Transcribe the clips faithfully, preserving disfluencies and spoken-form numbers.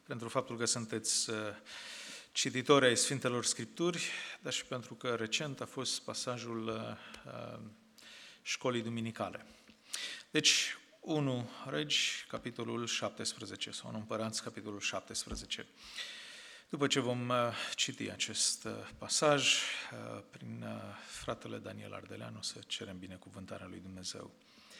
pentru faptul că sunteți cititori ai Sfintelor Scripturi, dar și pentru că recent a fost pasajul școlii duminicale. Deci, unu Regi, capitolul șaptesprezece, sau unu Împărați, capitolul șaptesprezece. După ce vom citi acest pasaj, prin fratele Daniel Ardeleanu, o să cerem binecuvântarea lui Dumnezeu.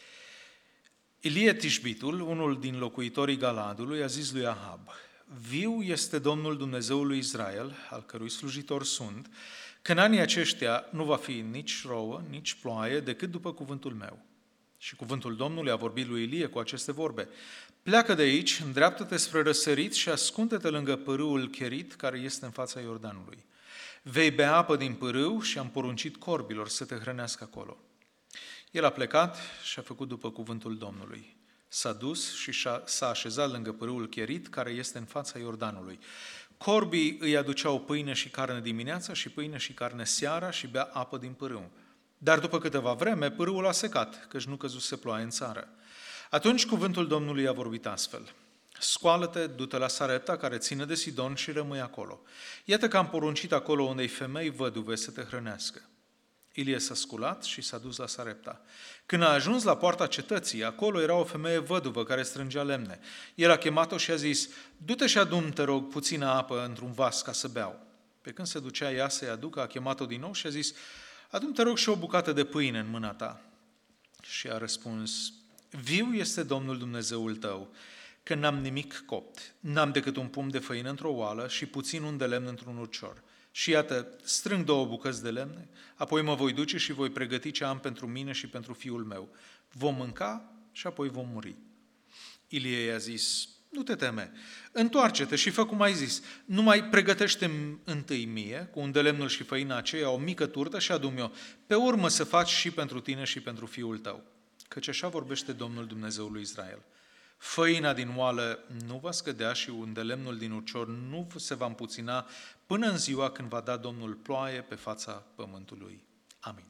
Ilie Tișbitul, unul din locuitorii Galadului, a zis lui Ahab: viu este Domnul Dumnezeul lui Israel, al cărui slujitor sunt, că în anii aceștia nu va fi nici rouă, nici ploaie, decât după cuvântul meu. Și cuvântul Domnului a vorbit lui Ilie cu aceste vorbe: pleacă de aici, îndreaptă-te spre răsărit și ascunde-te lângă pârâul Cherit, care este în fața Iordanului. Vei bea apă din pârâu și am poruncit corbilor să te hrănească acolo. El a plecat și a făcut după cuvântul Domnului. S-a dus și s-a așezat lângă pârâul Cherit, care este în fața Iordanului. Corbii îi aduceau pâine și carne dimineața și pâine și carne seara și bea apă din pârâu. Dar după câteva vreme, pârâul a secat, căci nu căzuse ploaie în țară. Atunci cuvântul Domnului a vorbit astfel: scoală-te, du-te la Sarepta, care ține de Sidon, și rămâi acolo. Iată că am poruncit acolo unei femei văduve să te hrănească. Ilie s-a sculat și s-a dus la Sarepta. Când a ajuns la poarta cetății, acolo era o femeie văduvă care strângea lemne. El a chemat-o și a zis: du-te și adu-mi, te rog, puțină apă într-un vas ca să beau. Pe când se ducea ea să-i aducă, a chemat-o din nou și a zis: adu-mi, te rog, și o bucată de pâine în mâna ta. Și a răspuns: viu este Domnul Dumnezeul tău, că n-am nimic copt, n-am decât un pumn de făină într-o oală și puțin un de lemn într-un urcior. Și iată, strâng două bucăți de lemne, apoi mă voi duce și voi pregăti ce am pentru mine și pentru fiul meu. Vom mânca și apoi vom muri. Ilie i-a zis: nu te teme, întoarce-te și fă cum ai zis, numai pregătește-mi întâi mie, cu un de lemnul și făina aceea, o mică turtă și adu-mi-o, pe urmă să faci și pentru tine și pentru fiul tău. Căci așa vorbește Domnul Dumnezeul lui Israel: făina din oală nu va scădea și un de lemnul din urcior nu se va împuțina până în ziua când va da Domnul ploaie pe fața pământului. Amin.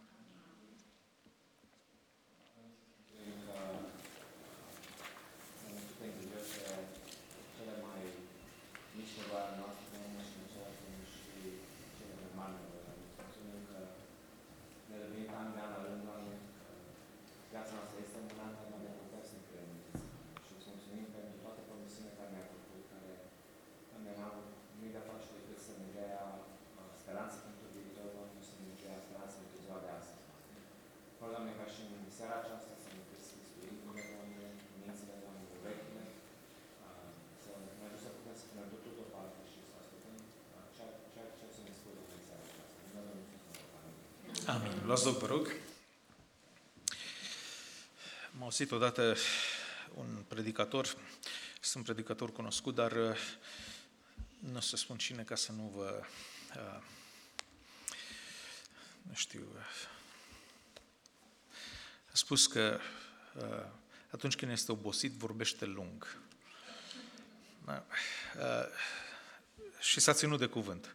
Amin. Luați loc, vă rog. M-a auzit odată un predicator, sunt predicator cunoscut, dar nu o să spun cine ca să nu vă, nu știu, a spus că atunci când este obosit, vorbește lung. Și s-a ținut de cuvânt.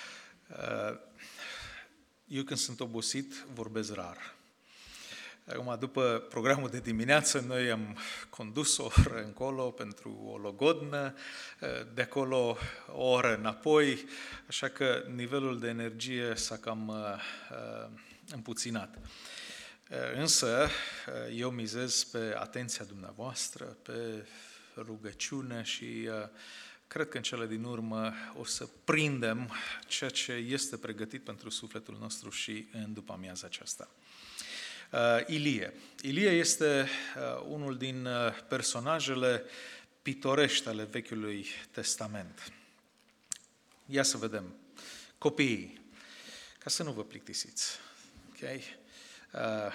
Eu când sunt obosit, vorbesc rar. Acum, după programul de dimineață, noi am condus o oră încolo pentru o logodnă, de acolo o oră înapoi, așa că nivelul de energie s-a cam uh, împuținat. Însă, eu mizez pe atenția dumneavoastră, pe rugăciune și uh, cred că în cele din urmă o să prindem ceea ce este pregătit pentru sufletul nostru și în după amiaza aceasta. Uh, Ilie. Ilie este uh, unul din uh, personajele pitorești ale Vechiului Testament. Ia să vedem. Copiii, ca să nu vă plictisiți. Okay? Uh,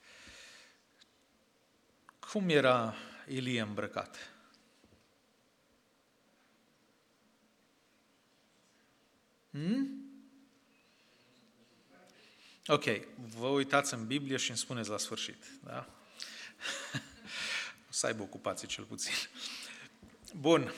cum era Ilie îmbrăcat? Hmm? Ok, vă uitați în Biblie și îmi spuneți la sfârșit, da? O să aibă ocupație cel puțin. Bun.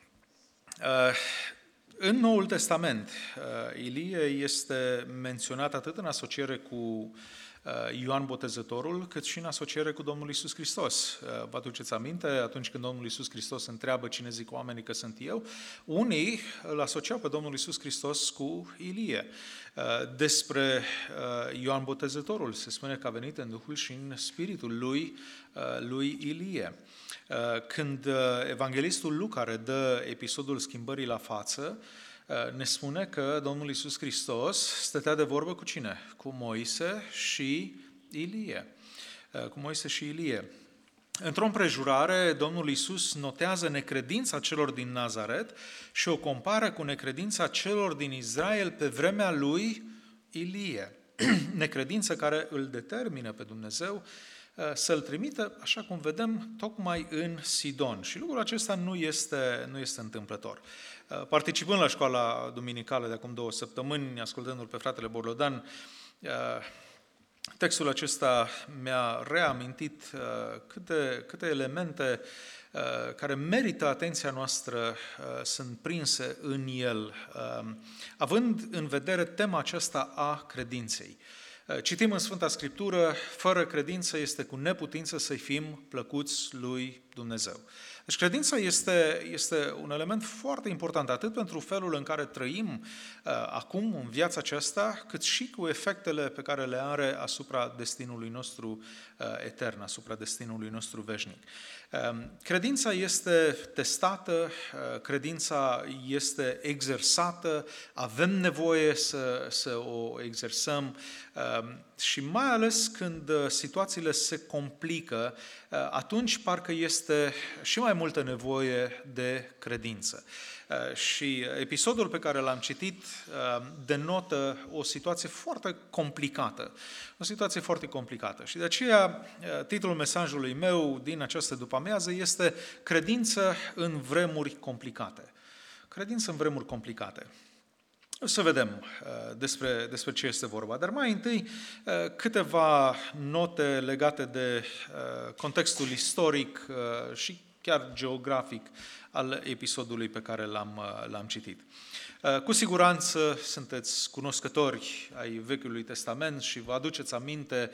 În Noul Testament, Ilie este menționat atât în asociere cu Ioan Botezătorul, cât și în asociere cu Domnul Iisus Hristos. Vă aduceți aminte, atunci când Domnul Iisus Hristos întreabă cine zic oamenii că sunt eu, unii îl asociau pe Domnul Iisus Hristos cu Ilie. Despre Ioan Botezătorul se spune că a venit în Duhul și în spiritul lui, lui Ilie. Când evanghelistul Luca redă episodul schimbării la față, ne spune că Domnul Iisus Hristos stătea de vorbă cu cine? Cu Moise și Ilie. Cu Moise și Ilie. Într-o împrejurare, Domnul Iisus notează necredința celor din Nazaret și o compară cu necredința celor din Israel pe vremea lui Ilie. Necredință care îl determină pe Dumnezeu să-l trimită, așa cum vedem, tocmai în Sidon. Și lucrul acesta nu este, nu este întâmplător. Participând la școala duminicală de acum două săptămâni, ascultându-l pe fratele Borlodan, textul acesta mi-a reamintit câte, câte elemente care merită atenția noastră sunt prinse în el, având în vedere tema aceasta a credinței. Citim în Sfânta Scriptură, fără credință este cu neputință să-i fim plăcuți lui Dumnezeu. Deci credința este, este un element foarte important, atât pentru felul în care trăim uh, acum în viața aceasta, cât și cu efectele pe care le are asupra destinului nostru uh, etern, asupra destinului nostru veșnic. Uh, credința este testată, uh, credința este exersată, avem nevoie să, să o exersăm uh, și mai ales când uh, situațiile se complică, uh, atunci parcă este și mai multă nevoie de credință. Și episodul pe care l-am citit denotă o situație foarte complicată. O situație foarte complicată. Și de aceea titlul mesajului meu din această după-amiază este Credință în vremuri complicate. Credință în vremuri complicate. O să vedem despre, despre ce este vorba, dar mai întâi câteva note legate de contextul istoric și chiar geografic al episodului pe care l-am, l-am citit. Cu siguranță sunteți cunoscători ai Vechiului Testament și vă aduceți aminte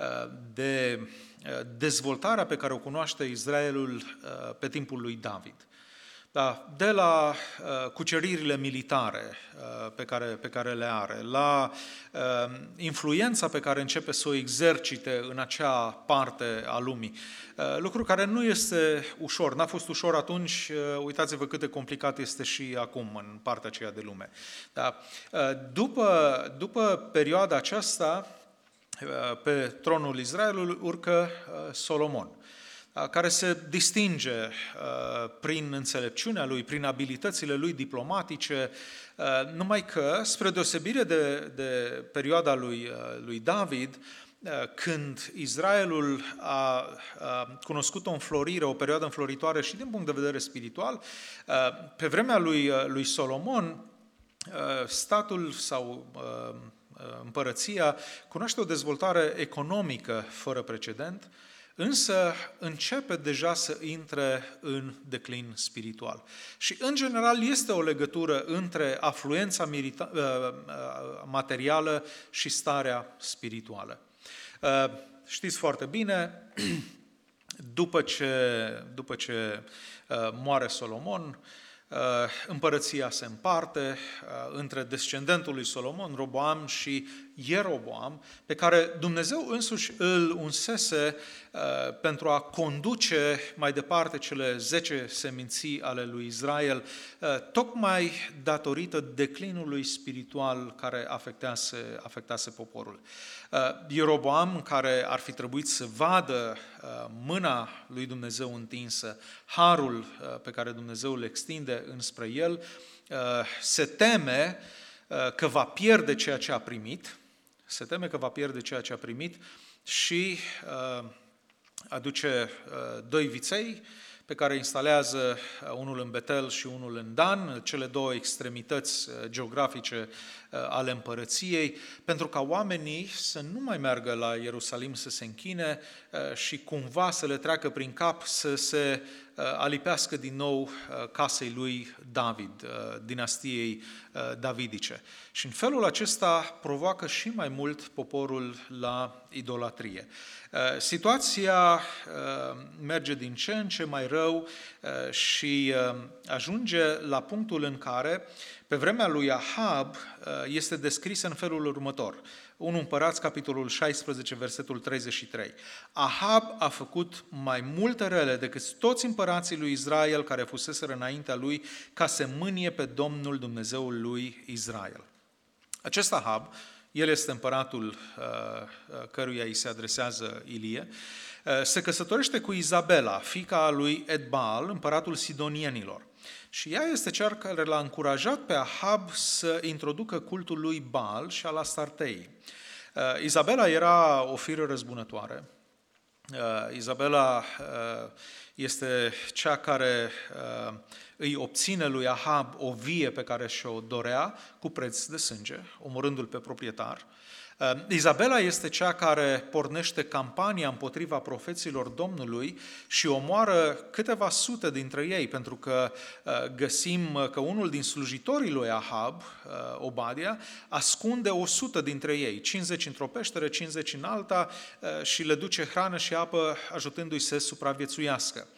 de dezvoltarea pe care o cunoaște Israelul pe timpul lui David. Da, de la uh, cuceririle militare uh, pe, care, pe care le are, la uh, influența pe care începe să o exercite în acea parte a lumii. Uh, lucru care nu este ușor, n-a fost ușor atunci, uh, uitați-vă cât de complicat este și acum în partea aceea de lume. Da? Uh, după, după perioada aceasta, uh, pe tronul Israelului urcă uh, Solomon, care se distinge uh, prin înțelepciunea lui, prin abilitățile lui diplomatice, uh, numai că, spre deosebire de, de perioada lui, uh, lui David, uh, când Israelul a, a cunoscut o înflorire, o perioadă înfloritoare și din punct de vedere spiritual, uh, pe vremea lui, uh, lui Solomon, uh, statul sau uh, împărăția cunoaște o dezvoltare economică fără precedent, însă începe deja să intre în declin spiritual. Și, în general, este o legătură între afluența materială și starea spirituală. Știți foarte bine, după ce, după ce moare Solomon, împărăția se împarte între descendentul lui Solomon, Roboam, și Ieroboam, pe care Dumnezeu însuși îl unsese pentru a conduce mai departe cele zece seminții ale lui Israel, tocmai datorită declinului spiritual care afectase, afectase poporul. Ieroboam, care ar fi trebuit să vadă mâna lui Dumnezeu întinsă, harul pe care Dumnezeu îl extinde înspre el, se teme că va pierde ceea ce a primit, se teme că va pierde ceea ce a primit și aduce doi viței pe care instalează unul în Betel și unul în Dan, cele două extremități geografice ale împărăției, pentru ca oamenii să nu mai meargă la Ierusalim să se închine și cumva să le treacă prin cap să se alipească din nou casei lui David, dinastiei davidice. Și în felul acesta provoacă și mai mult poporul la idolatrie. Situația merge din ce în ce mai rău și ajunge la punctul în care, pe vremea lui Ahab, este descrisă în felul următor. unu Împărați, capitolul șaisprezece, versetul treizeci și trei. Ahab a făcut mai multe rele decât toți împărații lui Israel care fuseseră înaintea lui, ca să mânie pe Domnul Dumnezeul lui Israel. Acest Ahab, el este împăratul căruia îi se adresează Ilie, se căsătorește cu Izabela, fiica lui Edbaal, împăratul sidonienilor. Și ea este cea care l-a încurajat pe Ahab să introducă cultul lui Baal și al Astartei. Izabela era o firă răzbunătoare. Izabela este cea care îi obține lui Ahab o vie pe care și-o dorea cu preț de sânge, omorându-l pe proprietar. Izabela este cea care pornește campania împotriva profeților Domnului și omoară câteva sute dintre ei, pentru că găsim că unul din slujitorii lui Ahab, Obadia, ascunde o sută dintre ei, cincizeci într-o peșteră, cincizeci în alta, și le duce hrană și apă, ajutându-i să supraviețuiască.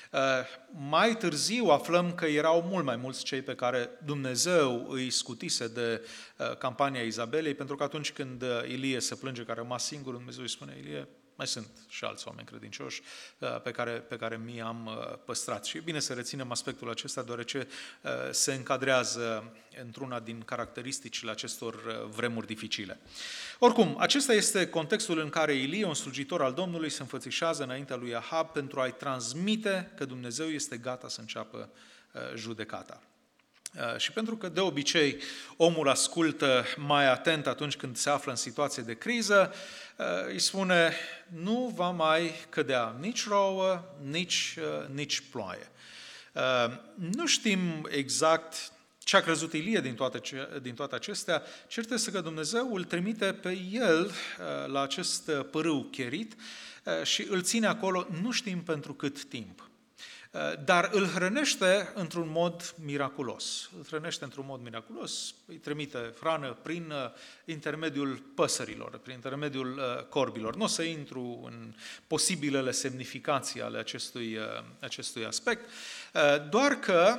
Mai târziu aflăm că erau mult mai mulți cei pe care Dumnezeu îi scutise de campania Izabelei, pentru că atunci când Ilie se plânge că a rămas singur, Dumnezeu îi spune: Ilie, mai sunt și alți oameni credincioși pe care, pe care mi am păstrat. Și e bine să reținem aspectul acesta, deoarece se încadrează într-una din caracteristicile acestor vremuri dificile. Oricum, acesta este contextul în care Ilie, un slujitor al Domnului, se înfățișează înaintea lui Ahab pentru a-i transmite că Dumnezeu este gata să înceapă judecata. Și pentru că de obicei omul ascultă mai atent atunci când se află în situație de criză, îi spune: nu va mai cădea nici rouă, nici, nici ploaie. Nu știm exact ce a crezut Ilie din toate, din toate acestea. Cert este că Dumnezeu îl trimite pe el la acest pârâu Cherit și îl ține acolo, nu știm pentru cât timp. Dar îl hrănește într-un mod miraculos. Îl hrănește într-un mod miraculos, îi trimite hrană prin intermediul păsărilor, prin intermediul corbilor. Nu o să intru în posibilele semnificații ale acestui, acestui aspect, doar că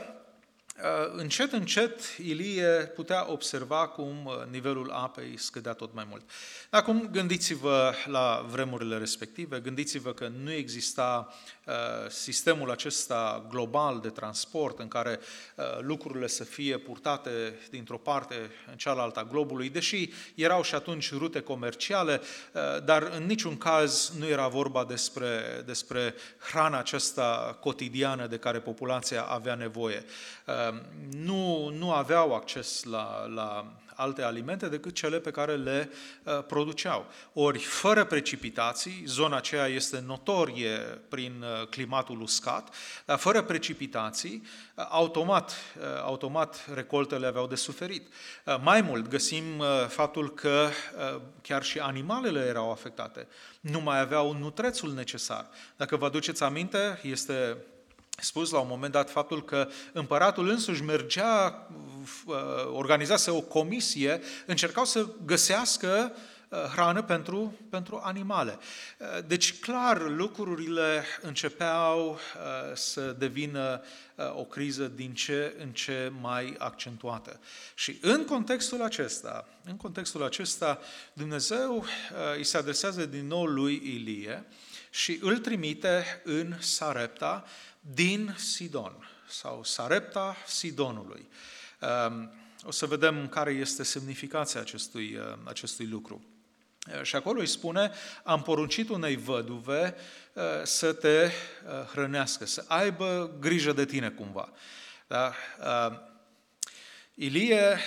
încet, încet, Ilie putea observa cum nivelul apei scădea tot mai mult. Acum gândiți-vă la vremurile respective, gândiți-vă că nu exista uh, sistemul acesta global de transport în care uh, lucrurile să fie purtate dintr-o parte în cealaltă a globului, deși erau și atunci rute comerciale, uh, dar în niciun caz nu era vorba despre, despre hrana aceasta cotidiană de care populația avea nevoie. Uh, Nu, nu aveau acces la, la alte alimente decât cele pe care le uh, produceau. Ori, fără precipitații, zona aceea este notorie prin uh, climatul uscat, dar fără precipitații, uh, automat, uh, automat recoltele aveau de suferit. Uh, mai mult, găsim uh, faptul că uh, chiar și animalele erau afectate. Nu mai aveau nutrețul necesar. Dacă vă aduceți aminte, este spus la un moment dat faptul că împăratul însuși mergea, organizase o comisie, încercau să găsească hrană pentru, pentru animale. Deci, clar, lucrurile începeau să devină o criză din ce în ce mai accentuată. Și în contextul acesta, în contextul acesta, Dumnezeu îi se adresează din nou lui Ilie și îl trimite în Sarepta din Sidon, sau Sarepta Sidonului. O să vedem care este semnificația acestui, acestui lucru. Și acolo îi spune: am poruncit unei văduve să te hrănească, să aibă grijă de tine cumva. Da? Ilie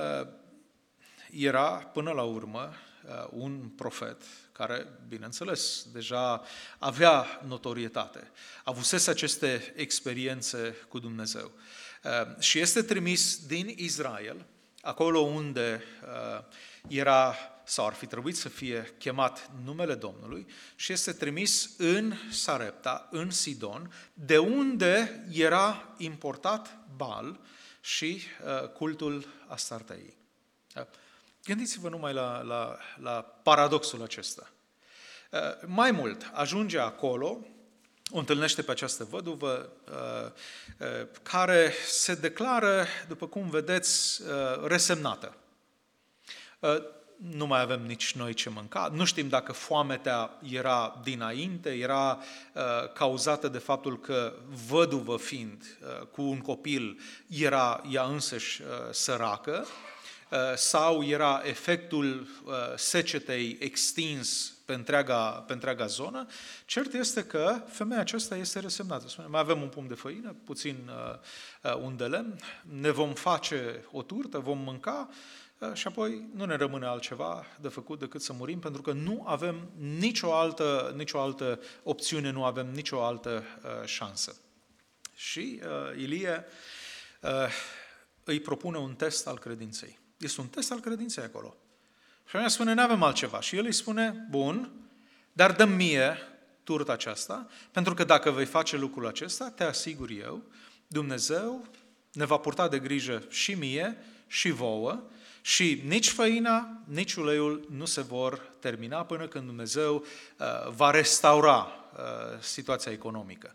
era până la urmă un profet care, bineînțeles, deja avea notorietate, avusese aceste experiențe cu Dumnezeu. Și este trimis din Israel, acolo unde era sau ar fi trebuit să fie chemat numele Domnului și este trimis în Sarepta, în Sidon, de unde era importat Baal și uh, cultul Astartei. Da? Gândiți-vă numai la, la, la paradoxul acesta. Uh, mai mult, ajunge acolo, o întâlnește pe această văduvă, uh, uh, care se declară, după cum vedeți, uh, resemnată. Uh, nu mai avem nici noi ce mânca, nu știm dacă foametea era dinainte, era uh, cauzată de faptul că văduvă fiind uh, cu un copil era ea însăși uh, săracă, uh, sau era efectul uh, secetei extins pe întreaga, pe întreaga zonă. Cert este că femeia aceasta este resemnată. Spune, mai avem un pumn de făină, puțin uh, un de lemn, ne vom face o turtă, vom mânca, și apoi nu ne rămâne altceva de făcut decât să murim, pentru că nu avem nicio altă, nicio altă opțiune, nu avem nicio altă uh, șansă. Și uh, Ilie uh, îi propune un test al credinței. Este un test al credinței acolo. Și femeia spune, nu avem altceva. Și el îi spune, bun, dar dă-mi mie turta aceasta, pentru că dacă vei face lucrul acesta, te asigur eu, Dumnezeu ne va purta de grijă și mie și vouă, și nici făina, nici uleiul nu se vor termina până când Dumnezeu uh, va restaura uh, situația economică.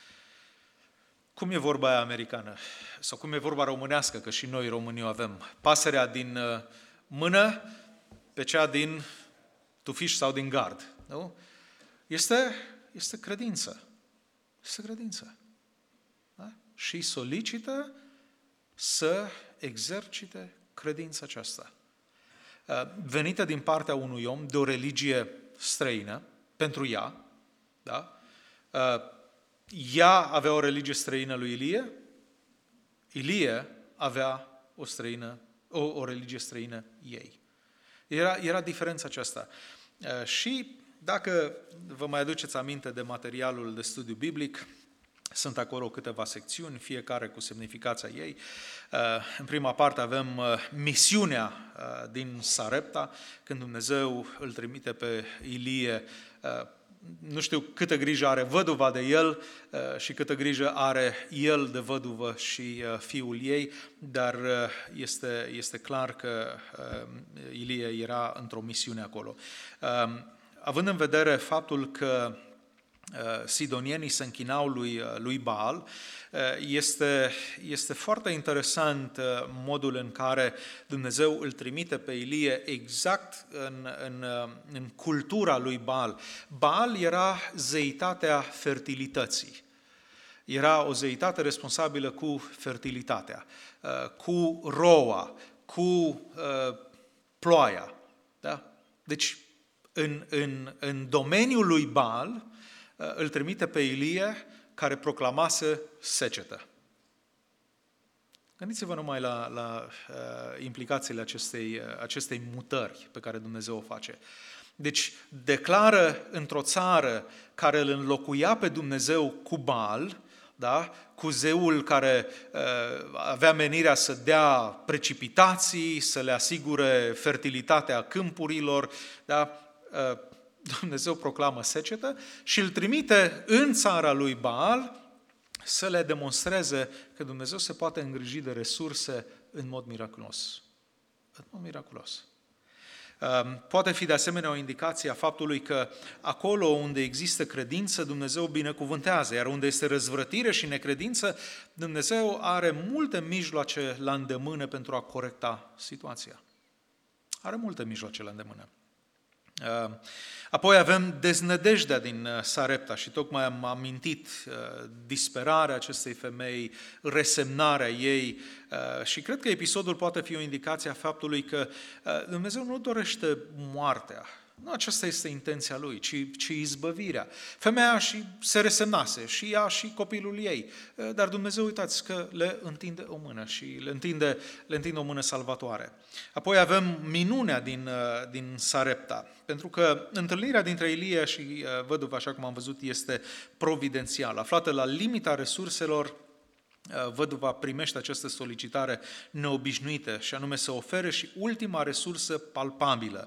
Cum e vorba aia americană? Sau cum e vorba românească, că și noi românii o avem? Pasărea din uh, mână pe cea din tufiș sau din gard. Nu? Este, este credință. Este credință. Da? Și solicită să exercite credința aceasta, venită din partea unui om de o religie străină, pentru ea, da? Ea avea o religie străină lui Ilie, Ilie avea o, străină, o, o religie străină ei. Era, era diferența aceasta. Și dacă vă mai aduceți aminte de materialul de studiu biblic, sunt acolo câteva secțiuni, fiecare cu semnificația ei. În prima parte avem misiunea din Sarepta, când Dumnezeu îl trimite pe Ilie. Nu știu câtă grijă are văduva de el și câtă grijă are el de văduvă și fiul ei, dar este, este clar că Ilie era într-o misiune acolo. Având în vedere faptul că sidonienii se închinau lui, lui Baal, este, este foarte interesant modul în care Dumnezeu îl trimite pe Ilie exact în, în, în cultura lui Baal. Baal era zeitatea fertilității. Era o zeitate responsabilă cu fertilitatea, cu roa, cu ploaia. Da? Deci, în, în, în domeniul lui Baal, îl trimite pe Ilie, care proclamase secetă. Gândiți-vă numai la, la uh, implicațiile acestei, uh, acestei mutări pe care Dumnezeu o face. Deci declară într-o țară care îl înlocuia pe Dumnezeu cu Baal, da? Cu zeul care uh, avea menirea să dea precipitații, să le asigure fertilitatea câmpurilor, da? Uh, Dumnezeu proclamă secetă și îl trimite în țara lui Baal să le demonstreze că Dumnezeu se poate îngriji de resurse în mod miraculos. În mod miraculos. Poate fi de asemenea o indicație a faptului că acolo unde există credință, Dumnezeu binecuvântează, iar unde este răzvrătire și necredință, Dumnezeu are multe mijloace la îndemână pentru a corecta situația. Are multe mijloace la îndemână. Apoi avem deznădejdea din Sarepta și tocmai am amintit disperarea acestei femei, resemnarea ei și cred că episodul poate fi o indicație a faptului că Dumnezeu nu dorește moartea. Nu aceasta este intenția lui, ci, ci izbăvirea. Femeia și se resemnase, și ea și copilul ei, dar Dumnezeu, uitați că le întinde o mână și le întinde, le întinde o mână salvatoare. Apoi avem minunea din, din Sarepta, pentru că întâlnirea dintre Ilie și văduva, așa cum am văzut, este providențială. Aflată la limita resurselor, văduva primește această solicitare neobișnuită, și anume să ofere și ultima resursă palpabilă.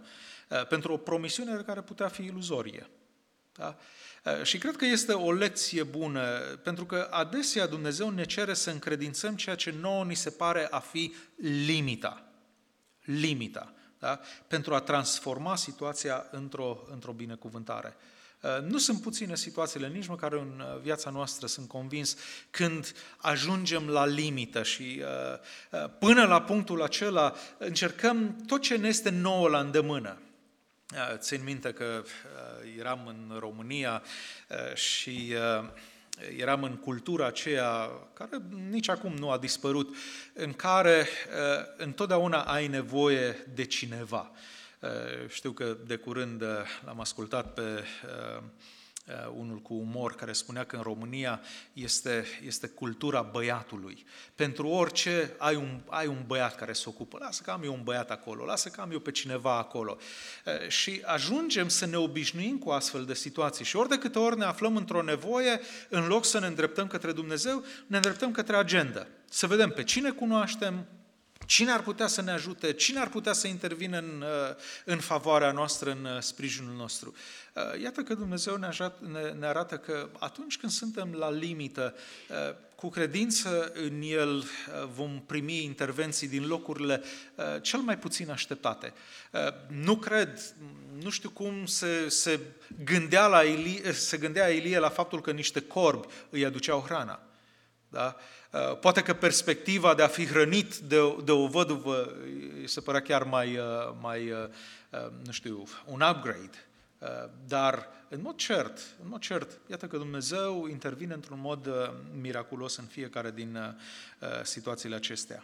pentru o promisiune care putea fi iluzorie. Da? Și cred că este o lecție bună, pentru că adesea Dumnezeu ne cere să încredințăm ceea ce nouă ni se pare a fi limita. Limita. Da? Pentru a transforma situația într-o, într-o binecuvântare. Nu sunt puține situațiile, nici măcar în viața noastră, sunt convins, când ajungem la limită și până la punctul acela încercăm tot ce ne este nouă la îndemână. Țin minte că eram în România și eram în cultura aceea, care nici acum nu a dispărut, în care întotdeauna ai nevoie de cineva. Știu că de curând l-am ascultat pe unul cu umor care spunea că în România este, este cultura băiatului. Pentru orice ai un, ai un băiat care se ocupă. Lasă că am eu un băiat acolo, lasă că am eu pe cineva acolo. Și ajungem să ne obișnuim cu astfel de situații. Și ori de câte ori ne aflăm într-o nevoie, în loc să ne îndreptăm către Dumnezeu, ne îndreptăm către agenda. Să vedem pe cine cunoaștem, cine ar putea să ne ajute, cine ar putea să intervină în, în favoarea noastră, în sprijinul nostru. Iată că Dumnezeu ne, ajat, ne, ne arată că atunci când suntem la limită, cu credință în El vom primi intervenții din locurile cel mai puțin așteptate. Nu cred, nu știu cum se, se, gândea la Ilie, se gândea Ilie la faptul că niște corbi îi aduceau hrana. Da? Poate că perspectiva de a fi hrănit de, de o văduvă se părea chiar mai, mai, nu știu, un upgrade. Dar, în mod cert, în mod cert, iată că Dumnezeu intervine într-un mod miraculos în fiecare din situațiile acestea.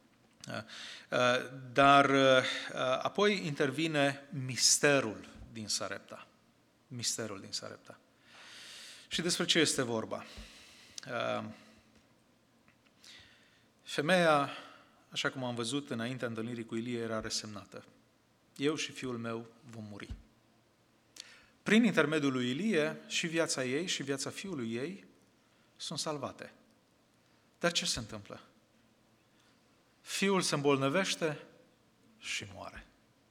Dar apoi intervine misterul din Sarepta. Misterul din Sarepta. Și despre ce este vorba? Femeia, așa cum am văzut înaintea întâlnirii cu Ilie, era resemnată. Eu și fiul meu vom muri. Prin intermediul lui Ilie, și viața ei și viața fiului ei sunt salvate. Dar ce se întâmplă? Fiul se îmbolnăvește și moare.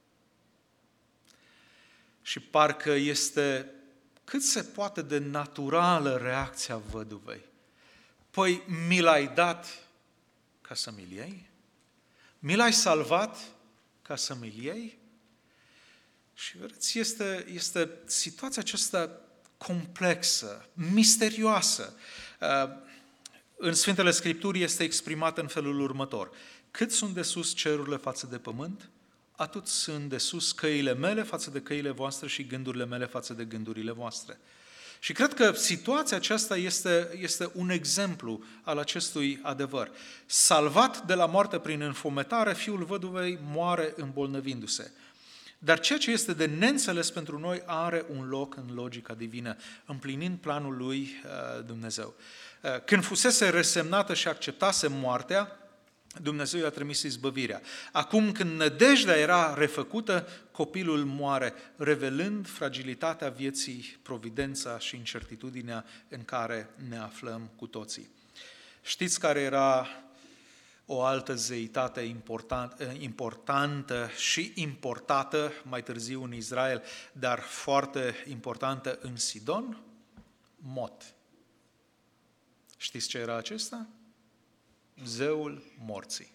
Și parcă este cât se poate de naturală reacția văduvei. Păi mi l-ai dat ca să mi-l iei? Mi l-ai salvat ca să mi-l iei? Și vedeți, este, este situația aceasta complexă, misterioasă. În Sfintele Scripturi este exprimată în felul următor. Cât sunt de sus cerurile față de pământ, atât sunt de sus căile mele față de căile voastre și gândurile mele față de gândurile voastre. Și cred că situația aceasta este, este un exemplu al acestui adevăr. Salvat de la moarte prin înfometare, fiul văduvei moare îmbolnăvindu-se. Dar ceea ce este de neînțeles pentru noi are un loc în logica divină, împlinind planul lui Dumnezeu. Când fusese resemnată și acceptase moartea, Dumnezeu i-a trimis izbăvirea. Acum când nădejdea era refăcută, copilul moare, revelând fragilitatea vieții, providența și incertitudinea în care ne aflăm cu toții. Știți care era o altă zeitate important, importantă și importată mai târziu în Israel, dar foarte importantă în Sidon? Mot. Știți ce era acesta? Zeul morții.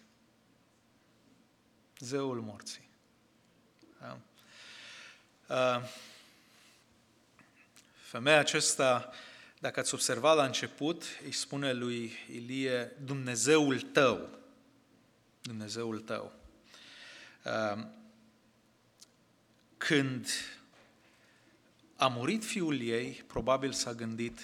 Zeul morții. Da? Femeia aceasta, dacă ați observat la început, îi spune lui Ilie, Dumnezeul tău. Dumnezeul tău. Când a murit fiul ei, probabil s-a gândit,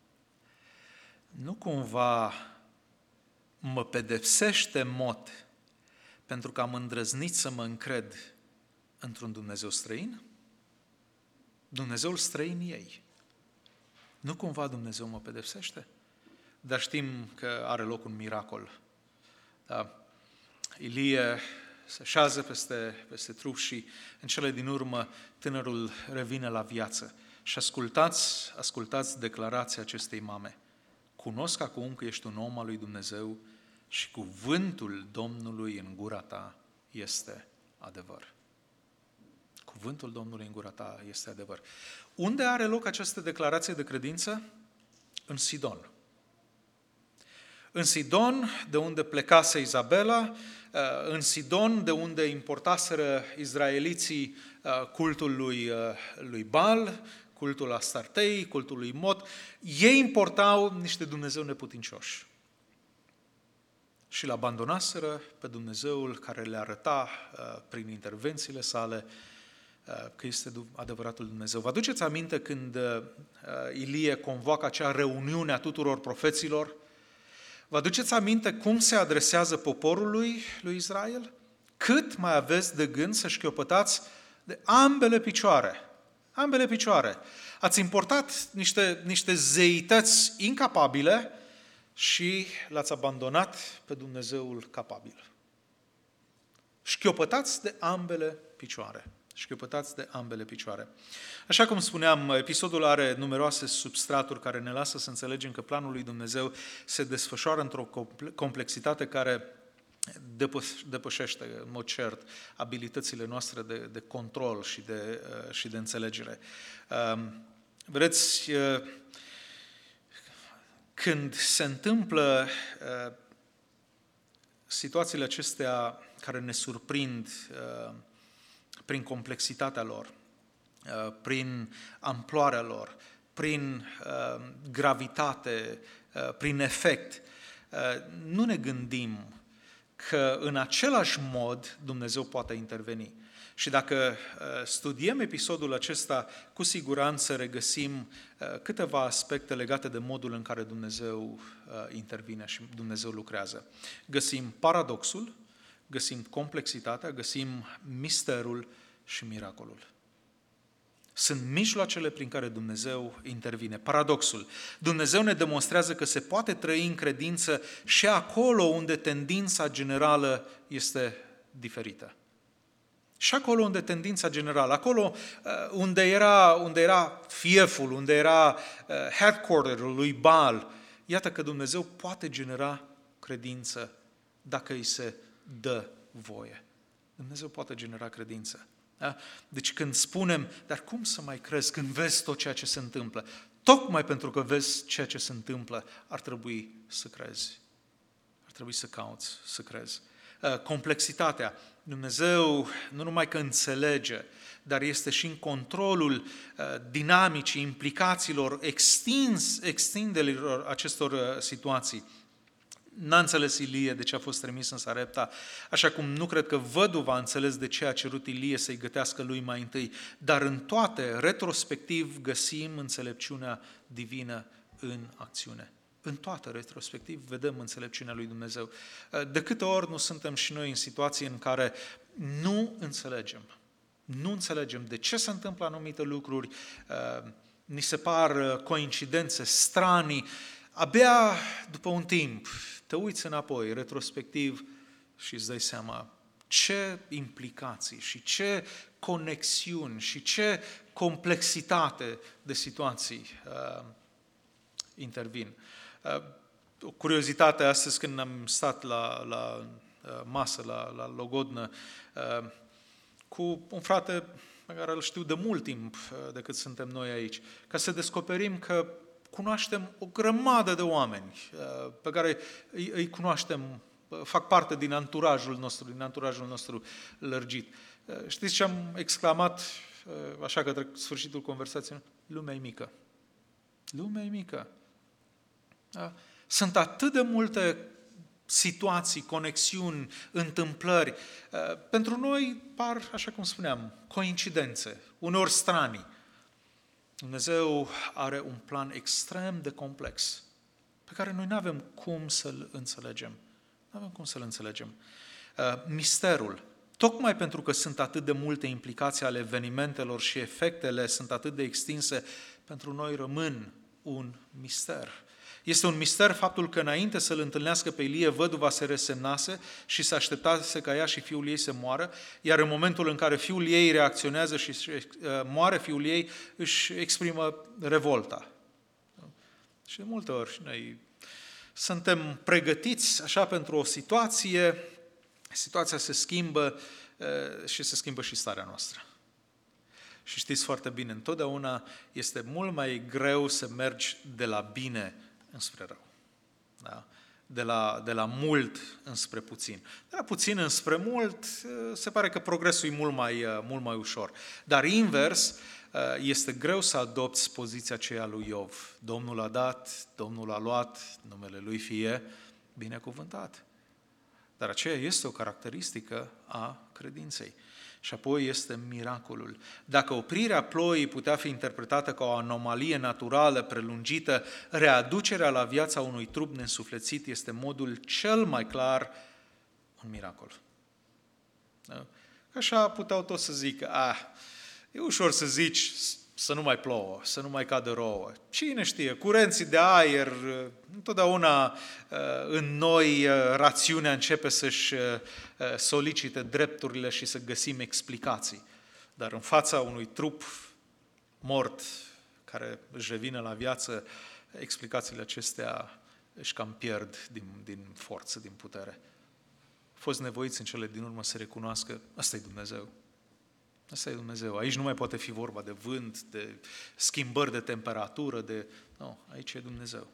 nu cumva mă pedepsește Mot pentru că am îndrăznit să mă încred într-un Dumnezeu străin? Dumnezeul străin ei. Nu cumva Dumnezeu mă pedepsește? Dar știm că are loc un miracol. Da. Ilie se așează peste, peste trup și în cele din urmă tânărul revine la viață. Și ascultați, ascultați declarația acestei mame. Cunosc acum că ești un om al lui Dumnezeu și cuvântul Domnului în gura ta este adevăr. cuvântul Domnului în gura ta este adevăr. Unde are loc această declarație de credință? În Sidon. În Sidon, de unde plecase Izabela, în Sidon, de unde importaseră izraeliții cultul lui, lui Baal, cultul Astartei, cultul lui Mot, ei importau niște Dumnezeu neputincioși. Și îl abandonaseră pe Dumnezeul care le arăta prin intervențiile sale că este adevăratul Dumnezeu. Vă aduceți aminte când Ilie convoacă acea reuniune a tuturor profeților? Vă aduceți aminte cum se adresează poporului lui Israel? Cât mai aveți de gând să șchiopătați de ambele picioare. Ambele picioare. Ați importat niște, niște zeități incapabile și l-ați abandonat pe Dumnezeul capabil. Șchiopătați de ambele picioare. Șchiopătați de ambele picioare. Așa cum spuneam, episodul are numeroase substraturi care ne lasă să înțelegem că planul lui Dumnezeu se desfășoară într-o complexitate care depășește, în mod cert, abilitățile noastre de, de control și de, și de înțelegere. Vedeți, când se întâmplă situațiile acestea care ne surprind prin complexitatea lor, prin amploarea lor, prin gravitate, prin efect, nu ne gândim că în același mod Dumnezeu poate interveni. Și dacă studiem episodul acesta, cu siguranță regăsim câteva aspecte legate de modul în care Dumnezeu intervine și Dumnezeu lucrează. Găsim paradoxul, găsim complexitatea, găsim misterul și miracolul. Sunt mijloacele prin care Dumnezeu intervine. Paradoxul. Dumnezeu ne demonstrează că se poate trăi în credință și acolo unde tendința generală este diferită. Și acolo unde tendința generală, acolo unde era, unde era fieful, unde era headquarter-ul lui Baal, iată că Dumnezeu poate genera credință dacă îi se dă voie. Dumnezeu poate genera credință. Da? Deci când spunem, dar cum să mai crezi când vezi tot ceea ce se întâmplă? Tocmai pentru că vezi ceea ce se întâmplă, ar trebui să crezi. Ar trebui să cauți, să crezi. Complexitatea. Dumnezeu nu numai că înțelege, dar este și în controlul dinamicii, implicațiilor, extins, extinderilor acestor situații. N-a înțeles Ilie de ce a fost trimis în Sarepta, așa cum nu cred că văduva a înțeles de ce a cerut Ilie să-i gătească lui mai întâi, dar în toate, retrospectiv, găsim înțelepciunea divină în acțiune. În toate, retrospectiv, vedem înțelepciunea lui Dumnezeu. De câte ori nu suntem și noi în situații în care nu înțelegem, nu înțelegem de ce se întâmplă anumite lucruri, ni se par coincidențe, stranii, abia după un timp te uiți înapoi, retrospectiv, și îți dai seama ce implicații și ce conexiuni și ce complexitate de situații uh, intervin. Uh, o curiozitate, astăzi când am stat la, la uh, masă, la, la Logodnă, uh, cu un frate pe care îl știu de mult timp uh, decât suntem noi aici, ca să descoperim că cunoaștem o grămadă de oameni pe care îi, îi cunoaștem, fac parte din anturajul nostru, din anturajul nostru lărgit. Știți ce am exclamat, așa către sfârșitul conversației? Lumea e mică. Lumea e mică. Da? Sunt atât de multe situații, conexiuni, întâmplări. Pentru noi par, așa cum spuneam, coincidențe, uneori stranii. Dumnezeu are un plan extrem de complex, pe care noi nu avem cum să-l înțelegem. Nu avem cum să-l înțelegem. Misterul. Tocmai pentru că sunt atât de multe implicații ale evenimentelor și efectele sunt atât de extinse, pentru noi rămân un mister. Este un mister faptul că înainte să-l întâlnească pe Ilie, văduva se resemnase și se așteptase ca ea și fiul ei să moară, iar în momentul în care fiul ei reacționează și moare fiul ei, își exprimă revolta. Și de multe ori noi suntem pregătiți așa pentru o situație, situația se schimbă și se schimbă și starea noastră. Și știți foarte bine, întotdeauna este mult mai greu să mergi de la bine înspre rău. Da? De la, de la mult înspre puțin. De la puțin înspre mult, se pare că progresul e mult mai, mult mai ușor. Dar invers, este greu să adopți poziția aceea lui Iov. Domnul a dat, Domnul a luat, numele Lui fie binecuvântat. Dar aceea este o caracteristică a credinței. Și apoi este miracolul. Dacă oprirea ploii putea fi interpretată ca o anomalie naturală prelungită, readucerea la viața unui trup neînsuflețit este modul cel mai clar un miracol. Da? Așa puteau toți să zică, ah, e ușor să zici să nu mai plouă, să nu mai cadă rouă. Cine știe, curenții de aer, întotdeauna în noi rațiunea începe să-și solicite drepturile și să găsim explicații. Dar în fața unui trup mort care își revine la viață, explicațiile acestea își cam pierd din, din forță, din putere. Au fost nevoiți în cele din urmă să recunoască, ăsta e Dumnezeu. Asta e Dumnezeu. Aici nu mai poate fi vorba de vânt, de schimbări de temperatură, de... Nu, aici e Dumnezeu.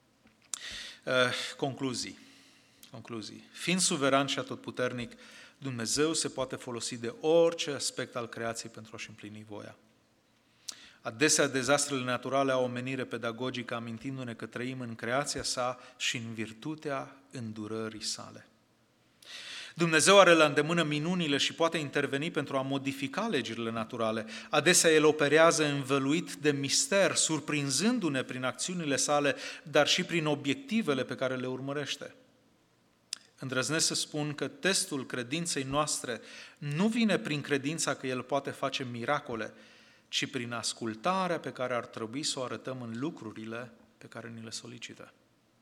Uh, concluzii. Concluzii. Fiind suveran și atotputernic, Dumnezeu se poate folosi de orice aspect al creației pentru a-și împlini voia. Adesea dezastrele naturale au o menire pedagogică, amintindu-ne că trăim în creația sa și în virtutea îndurării sale. Dumnezeu are la îndemână minunile și poate interveni pentru a modifica legile naturale. Adesea El operează învăluit de mister, surprinzându-ne prin acțiunile sale, dar și prin obiectivele pe care le urmărește. Îndrăznesc să spun că testul credinței noastre nu vine prin credința că El poate face miracole, ci prin ascultarea pe care ar trebui să o arătăm în lucrurile pe care ni le solicită.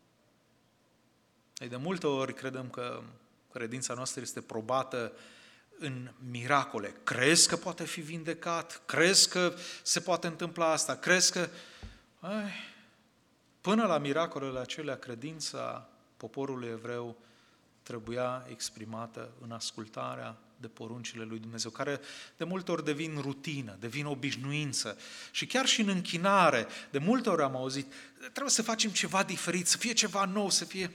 De multe ori credem că credința noastră este probată în miracole. Crezi că poate fi vindecat? Crezi că se poate întâmpla asta? Crezi că... Ai, până la miracolele acelea, credința poporului evreu trebuia exprimată în ascultarea de poruncile lui Dumnezeu, care de multe ori devin rutină, devin obișnuință. Și chiar și în închinare, de multe ori am auzit, trebuie să facem ceva diferit, să fie ceva nou, să fie...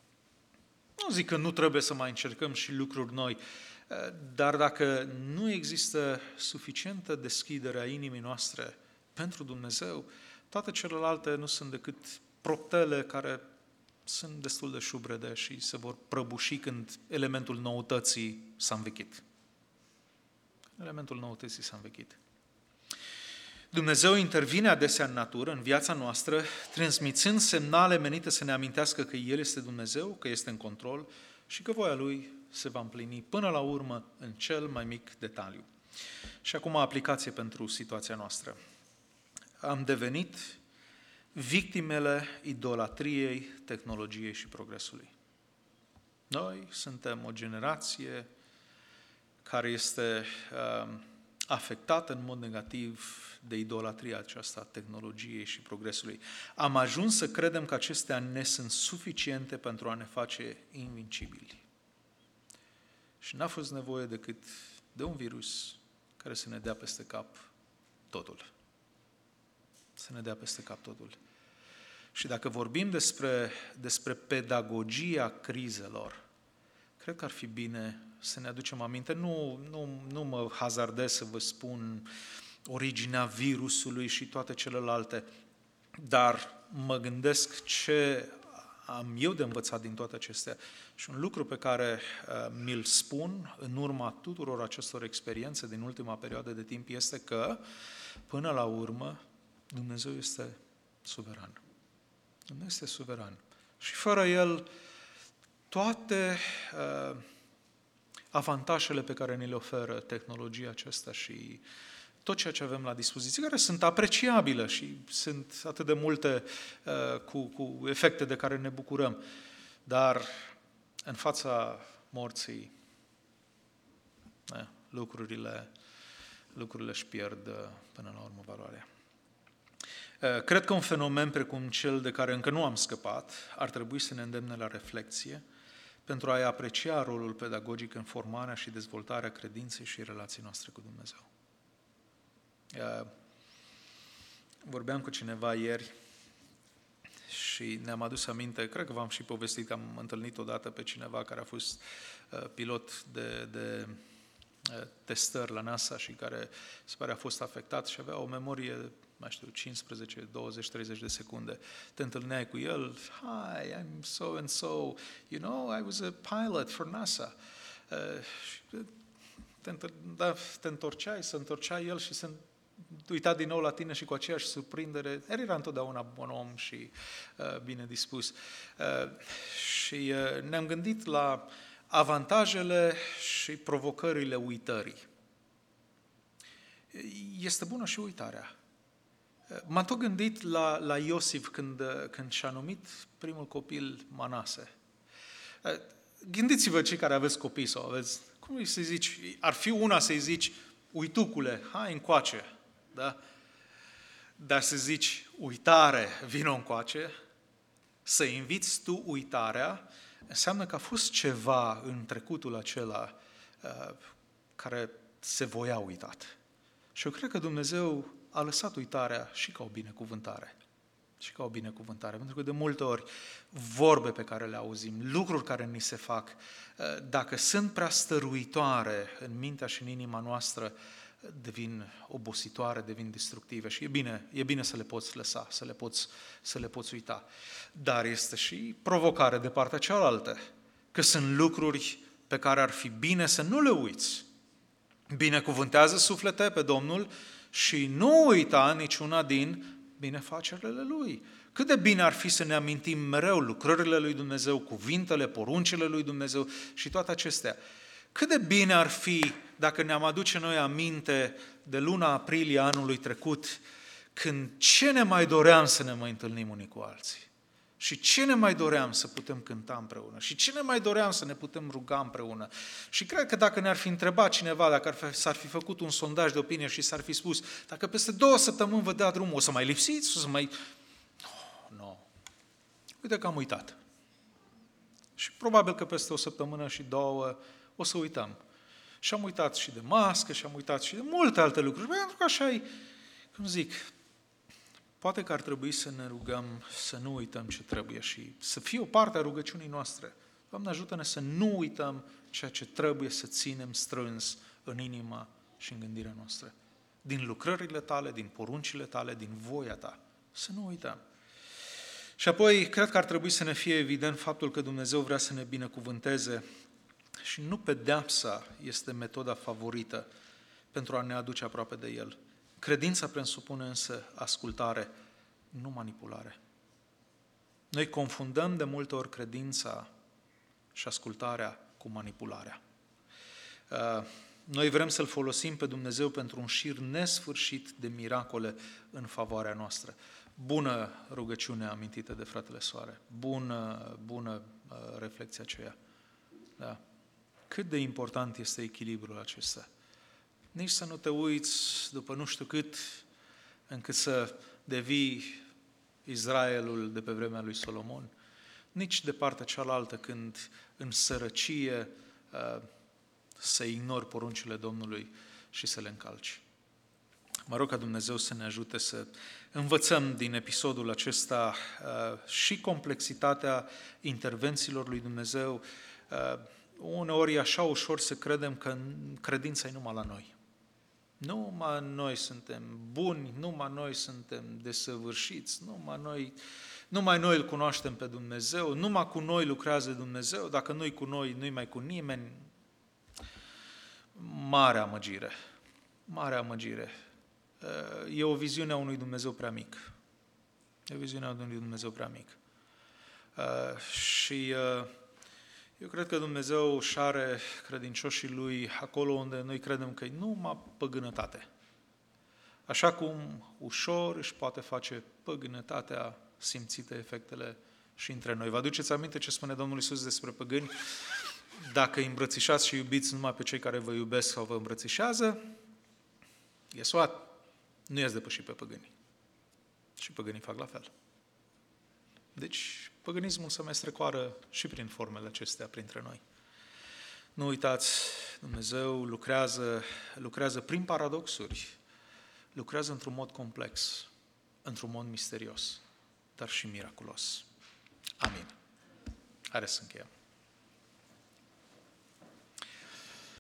Nu zic că nu trebuie să mai încercăm și lucruri noi, dar dacă nu există suficientă deschidere a inimii noastre pentru Dumnezeu, toate celelalte nu sunt decât proptele care sunt destul de șubrede și se vor prăbuși când elementul noutății s-a învechit. Elementul noutății s-a învechit. Dumnezeu intervine adesea în natură, în viața noastră, transmițând semnale menite să ne amintească că El este Dumnezeu, că este în control și că voia Lui se va împlini până la urmă în cel mai mic detaliu. Și acum aplicație pentru situația noastră. Am devenit victimele idolatriei, tehnologiei și progresului. Noi suntem o generație care este uh, afectată în mod negativ de idolatria aceasta a tehnologiei și progresului. Am ajuns să credem că acestea ne sunt suficiente pentru a ne face invincibili. Și n-a fost nevoie decât de un virus care să ne dea peste cap totul. Să ne dea peste cap totul. Și dacă vorbim despre, despre pedagogia crizelor, cred că ar fi bine să ne aducem aminte. Nu, nu, nu mă hazardez să vă spun originea virusului și toate celelalte, dar mă gândesc ce am eu de învățat din toate acestea. Și un lucru pe care uh, mi-l spun în urma tuturor acestor experiențe din ultima perioadă de timp este că, până la urmă, Dumnezeu este suveran. Dumnezeu este suveran. Și fără El, toate uh, avantajele pe care ni le oferă tehnologia aceasta și tot ceea ce avem la dispoziție, care sunt apreciabile și sunt atât de multe uh, cu, cu efecte de care ne bucurăm, dar în fața morții eh, lucrurile, lucrurile își pierd uh, până la urmă valoarea. Uh, cred că un fenomen precum cel de care încă nu am scăpat ar trebui să ne îndemne la reflexie pentru a-i aprecia rolul pedagogic în formarea și dezvoltarea credinței și relației noastre cu Dumnezeu. Vorbeam cu cineva ieri și ne-am adus aminte, cred că v-am și povestit că am întâlnit odată pe cineva care a fost pilot de, de testări la NASA și care se pare a fost afectat și avea o memorie, mai știu, cincisprezece, douăzeci, treizeci de secunde. Te întâlneai cu el, hi, I'm so and so, you know, I was a pilot for NASA. Uh, te, da, te întorceai, se întorcea el și se uita din nou la tine și cu aceeași surprindere. El era întotdeauna bun om și uh, bine dispus. Uh, și uh, ne-am gândit la avantajele și provocările uitării. Este bună și uitarea. M-am tot gândit la, la Iosif când, când și-a numit primul copil Manase. Gândiți-vă cei care aveți copii sau aveți, cum îi să zici, ar fi una să-i zici, uitucule, hai încoace, da? Dar să zici, uitare, vino încoace, să inviți tu uitarea, înseamnă că a fost ceva în trecutul acela uh, care se voia uitat. Și eu cred că Dumnezeu a lăsat uitarea și ca o binecuvântare. Și ca o binecuvântare. Pentru că de multe ori vorbe pe care le auzim, lucruri care ni se fac, uh, dacă sunt prea stăruitoare în mintea și în inima noastră, devin obositoare, devin destructive și e bine, e bine să le poți lăsa, să le poți, să le poți uita. Dar este și provocare de partea cealaltă, că sunt lucruri pe care ar fi bine să nu le uiți. Binecuvântează suflete pe Domnul și nu uita niciuna din binefacerile Lui. Cât de bine ar fi să ne amintim mereu lucrările Lui Dumnezeu, cuvintele, poruncile Lui Dumnezeu și toate acestea. Cât de bine ar fi dacă ne-am aduce noi aminte de luna aprilie anului trecut, când ce ne mai doream să ne mai întâlnim unii cu alții. Și ce ne mai doream să putem cânta împreună. Și ce ne mai doream să ne putem ruga împreună. Și cred că dacă ne-ar fi întrebat cineva, dacă ar fi, s-ar fi făcut un sondaj de opinie și s-ar fi spus, dacă peste două săptămâni vă dea drumul, o să mai lipsiți? O să mai... Nu, no, nu. Uite că am uitat. Și probabil că peste o săptămână și două o să uităm. Și am uitat și de mască, și am uitat și de multe alte lucruri. Pentru că așa e, cum zic, poate că ar trebui să ne rugăm să nu uităm ce trebuie și să fie o parte a rugăciunii noastre. Doamne, ajută-ne să nu uităm ceea ce trebuie să ținem strâns în inima și în gândirea noastră. Din lucrările tale, din poruncile tale, din voia ta. Să nu uităm. Și apoi, cred că ar trebui să ne fie evident faptul că Dumnezeu vrea să ne binecuvânteze și nu pedeapsa este metoda favorită pentru a ne aduce aproape de El. Credința presupune însă ascultare, nu manipulare. Noi confundăm de multe ori credința și ascultarea cu manipularea. Noi vrem să-L folosim pe Dumnezeu pentru un șir nesfârșit de miracole în favoarea noastră. Bună rugăciune amintită de fratele Soare, bună, bună reflexia aceea. Da. Cât de important este echilibrul acesta. Nici să nu te uiți după nu știu cât, încât să devii Israelul de pe vremea lui Solomon, nici de partea cealaltă când în sărăcie să ignori poruncile Domnului și să le încalci. Mă rog ca Dumnezeu să ne ajute să învățăm din episodul acesta și complexitatea intervențiilor lui Dumnezeu. Uneori e așa ușor să credem că credința e numai la noi. Numai noi suntem buni, numai noi suntem desăvârșiți, numai noi, numai noi îl cunoaștem pe Dumnezeu, numai cu noi lucrează Dumnezeu, dacă nu-i cu noi, nu-i mai cu nimeni. Mare amăgire, mare amăgire. E o viziune a unui Dumnezeu prea mic. E o viziune a unui Dumnezeu prea mic. Și eu cred că Dumnezeu își are credincioșii Lui acolo unde noi credem că e numai păgânătate. Așa cum ușor își poate face păgânătatea simțite efectele și între noi. Vă aduceți aminte ce spune Domnul Iisus despre păgâni? Dacă îi îmbrățișați și iubiți numai pe cei care vă iubesc sau vă îmbrățișează, e soat, nu i-ați depășit pe păgâni. Și păgânii fac la fel. Deci, păgânismul se mai strecoară și prin formele acestea printre noi. Nu uitați, Dumnezeu lucrează, lucrează prin paradoxuri lucrează într-un mod complex, într-un mod misterios, dar și miraculos. Amin. Haideți să încheiem.